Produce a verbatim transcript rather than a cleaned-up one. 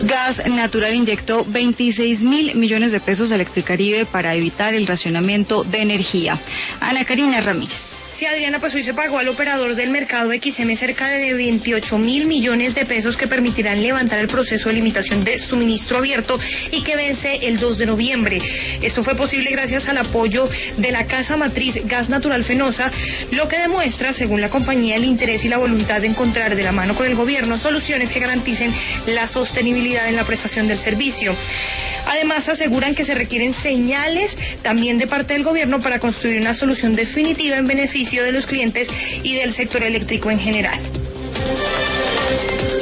Gas Natural inyectó veintiséis mil millones de pesos a Electricaribe para evitar el racionamiento de energía. Ana Karina Ramírez. Sí, Adriana, pues hoy se pagó al operador del mercado X M cerca de veintiocho mil millones de pesos que permitirán levantar el proceso de limitación de suministro abierto y que vence el dos de noviembre. Esto fue posible gracias al apoyo de la casa matriz Gas Natural Fenosa, lo que demuestra, según la compañía, el interés y la voluntad de encontrar de la mano con el gobierno soluciones que garanticen la sostenibilidad en la prestación del servicio. Además, aseguran que se requieren señales también de parte del gobierno para construir una solución definitiva en beneficio de los clientes y del sector eléctrico en general.